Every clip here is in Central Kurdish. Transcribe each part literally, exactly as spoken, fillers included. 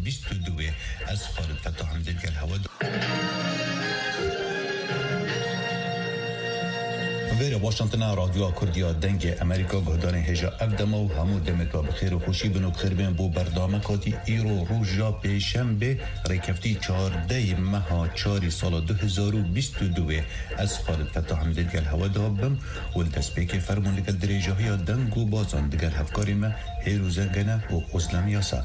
بیست و دو از خالد فتح حمدی الهوا ویر واشنطن رادیو کردیا دنگ امریکا گهدان هجا اقدام و همو دمت و بخیر و خوشی بنو بخیر بین بو بردامه کاتی ایرو روژا پیشنبه ریکفتی چهارده ماه چهار سال دو هزار و بیست و دو از خالد فتح حمدی الهوا دابم و دسپیک فرمون لکل دریجه های دنگ و بازان دگر هفکاری ما هیروزه گنه و اسلام یاسا.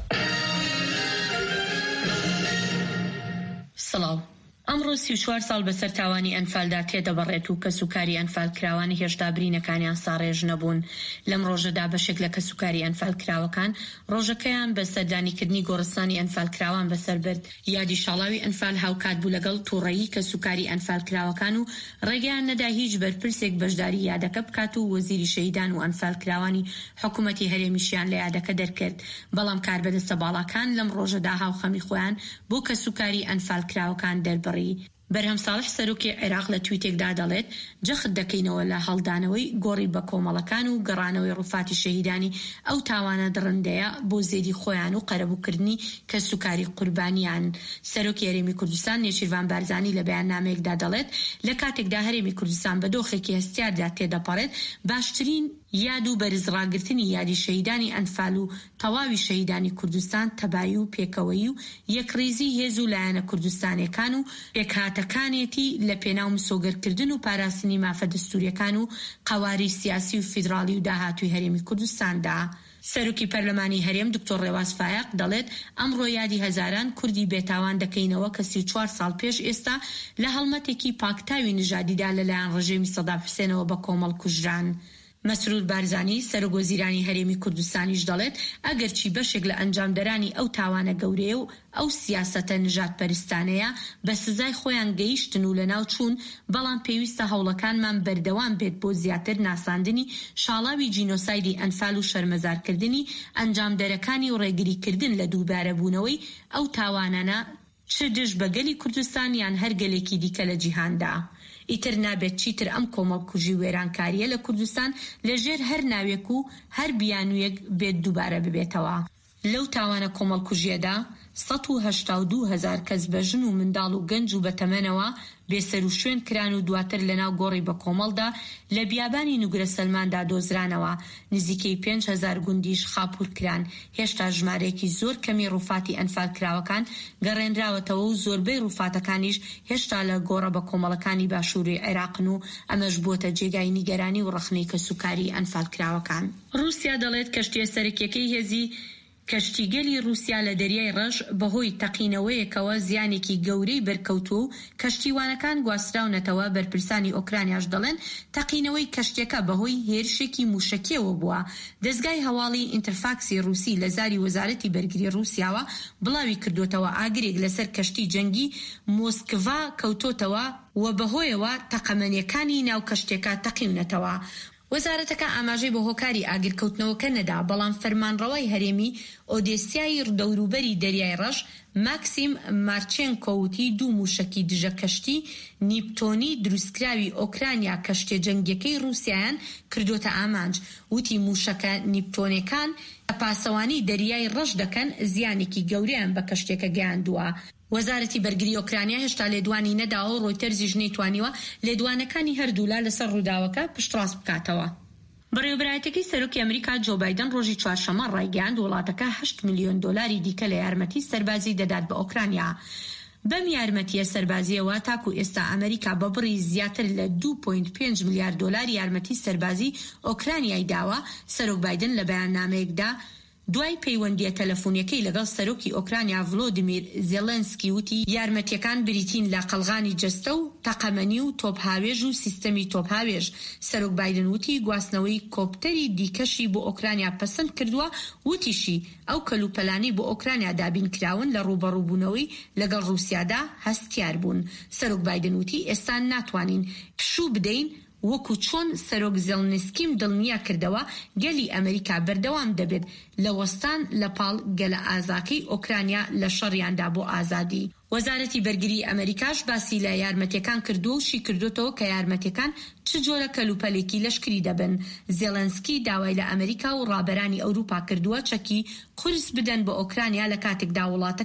سلام. ئەمڕۆ سی و چوار ساڵ بەسەر تاوانی ئەنفالدا تێدەبڕێت و کەسوکاری ئەنفال کراوانی هێشتا برینەکانیان ساڕێژ نەبوون. لەم ڕۆژەدا بەشێک لە کەسوکاری ئەنفال کراوەکان ڕۆژەکەیان بە سەردانیکردنی گۆڕستانی ئەنفال کراوان بەسەر برد. یادی شاڵاوی ئەنفال هاوکات بوو لەگەڵ تووڕەیی کەسوکاری ئەنفال کراوەکان و ڕێگەیان نەدا هیچ بەرپرسێک بەشداری یادەکە بکات و وەزیری شەهیدان و ئەنفال کراوانی حکوومەتی هەرێمیشیان لە یادەکە دەرکرد. بەڵام کاربەدەستە باڵاکان لەم ڕۆژەدا هاوخەمی خۆیان بۆ کەسوکاری ئەنفال کراوەکان دەربڕ. بەرهەم ساڵح سەرۆکی عێراق لە تویتێکدا دەڵێت جەخت دەکەینەوە لە هەڵدانەوەی گۆڕی بە کۆمەڵەکان و گەڕانەوەی ڕووفاتی شەهیدانی ئەو تاوانە دڕندەیە بۆ زێدی خۆیان و قەرەبووکردنی کەسوکاری قوربانیان. سەرۆکی هەرێمی کوردستان نێچیروان بارزانی لە بەیاننامەیەکدا دەڵێت لە کاتێکدا هەرێمی کوردستان بە دۆخێکی هەستیاردا تێدەپەڕێت باشترین یاد و بەرزڕاگرتنی یادی شەهیدانی ئەنفال و تەواوی شەهیدانی کوردستان تەبایی و پێکەوەی و یەکڕێزی هێز و لایەنە کوردستانیەکان و پێکهاتەکانێتی لە پێناو مسۆگەرکردن و پاراستنی مافە دەستوریەکان و قەواری سیاسی و فیدراڵی و داهاتووی هەرێمی کوردستاندا. سەرۆکی پەرلەمانی هەرێم دکتۆر ڕێواز فایق دەڵێت ئەمڕۆ یادی هەزاران کوردی بێتاوان دەکەینەوە کە سی و چوار ساڵ پێش ئێستا لە هەڵمەتێکی پاکتاوی نژادیدا لەلایەن ڕژێمی سەدام حوسێنەوە بە کۆمەڵ کوژران. مەسرور بارزانی سەرۆکوەزیرانی هەرێمی کوردستانیش دەڵێت ئەگەرچی بەشێک لە ئەنجامدەرانی ئەو تاوانە گەورەیە و ئەو سیاسەتە نژادپەرستانەیە بە سزای خۆیان گەیشتن و لەناو چوون، بەڵام پێویستە هەوڵەکانمان بەردەوام بێت بۆ زیاتر ناساندنی شاڵاوی جینۆسایدی ئەنفال و شەرمەزارکردنی ئەنجامدەرەکانی و ڕێگریکردن لە دووبارەبوونەوەی ئەو تاوانانە چ دژ بە گەلی کوردستان یان هەر گەلێکی دیکە لە جیهاندا. ئیتر نابێت چیتر ئەم کۆمەڵکوژی وێرانکاریە لە کوردستان لەژێر هەر ناوێک و هەر بیانوویەک بێت دووبارە ببێتەوە. لەو تاوانە کۆمەڵکوژیەدا سەد و هەشتا و دوو هەزار کەس بە ژن و منداڵ و گەنج و بەتەمەنەوە بێسەر و شوێن کران و دواتر لەناو گۆڕی بە کۆمەڵدا لە بیابانی نوگرە سەلماندا دۆزرانەوە. نزیکەی پێنج هەزار گوندیش خاپوور کران. هێشتا ژمارەیەکی زۆر کەمی ڕووفاتی ئەنفال کراوەکان گەڕێنراوەتەوە و زۆربەی ڕووفاتەکانیش هێشتا لە گۆڕە بە کۆمەڵەکانی باشووری عێراقن و ئەمەش بووەتە جێگای نیگەرانی و ڕەخنەی کەسوکاری ئەنفال کراوەکان. رووسیا دەڵێت کەشتیە سەرەکیەکەی هێزی کەشتیگەلی رووسیا لە دەریای ڕەش بەهۆی تەقینەوەیەکەوە زیانێکی گەورەی بەرکەوتووە و کەشتیوانەکان گواستراونەتەوە. بەرپرسانی ئۆکرانیاش دەڵێن تەقینەوەی کەشتیەکە بەهۆی هێرشێکی موشکیەوە بووە. دەستگای هەواڵی ئینترفاکسی رووسی لە زاری وەزارەتی بەرگری رووسیاوە بڵاوی کردوتەوە ئاگرێک لەسەر کەشتی جەنگی مۆسکڤا کەوتۆتەوە و بەهۆیەوە تەقەمەنیەکانی ناو کەشتێکە تەقیونەتەوە. وەزارەتەکە ئاماژەی بە هۆکاری ئاگرکەوتنەوەکە نەدا، بەڵام فەرمانڕەوای هەرێمی ئۆدێسیای دەوروبەری دەریای ڕەش ماکسیم مارچێنکۆوتی دوو موشکی دژە کەشتی نیپتۆنی دروستکراوی ئۆکرانیا کەشتێ جەنگیەکەی رووسیایان کردوتە ئامانج. وتی موشەکە نیپتۆنەکان پاسەوانی دەریای ڕەش دەکەن، زیانێکی گەورەیان بە کەشتێکە گەیاندووە. وەزارەتی بەرگری ئۆکرانیا هێشتا لێدوانی نەداوە و ڕۆیتەرزیش نەیتوانیوە لێدوانەکانی هەردوولا لەسەر ڕووداوەکە پشتڕاست بکاتەوە. بەڕێوەبرایەتەکەی سەرۆکی ئەمریکا جۆ بایدن ڕۆژی چوارشەممە ڕایگەیاند وڵاتەکە هەشت میلیۆن دۆلاری دیکە لە یارمەتی سەربازی دەدات بە ئۆکرانیا. بەم یارمەتیە سەربازیەوە تاکو ئێستا ئەمریکا بە بڕی زیاتر لە دوو پۆینت پێنج میلیارد دۆلاری یارمەتی سەربازی ئۆکرانیای داوە. سەرۆک بایدن لە بەیاننامەیەکدا دوای پەیوەندیە تەلەفۆنیەکەی لەگەڵ سەرۆکی ئۆکرانیا ڤڵۆدیمیر زێلێنسکی وتی یارمەتیەکان بریتین لە قەڵغانی جەستە و تەقەمەنی و تۆپهاوێژ و سیستەمی تۆپهاوێژ. سەرۆک بایدن وتی گواستنەوەی کۆپتەری دیکەشی بۆ ئۆکرانیا پەسەند کردووە. وتیشی ئەو کەلوپەلانەی بۆ ئۆکرانیا دابین کراون لە ڕوبەڕووبوونەوەی لەگەڵ رووسیادا هەستیار بوون. سەرۆک بایدن وتی ئێستا ناتوانین پشوو بدەین وەکو چۆن سەرۆک زێلنسکیم دڵنیا کردەوە گەلی ئەمریکا بەردەوام دەبێت لە وەستان لە پاڵ گەلە ئازاکەی ئۆکرانیا لە شەڕیاندا بۆ ئازادی. وەزارەتی بەرگری ئەمریکاش باسی لە یارمەتیەکان کردو و شی کردوتەوە کە یارمەتیەکان چ جۆرە کەلوپەلێکی لەشکری دەبن. زێلەنسکی داوای لە ئەمریکا و ڕابەرانی ئەوروپا کردووە چەکی قورس بدەن بە ئۆکرانیا لە کاتێکدا وڵاتەکە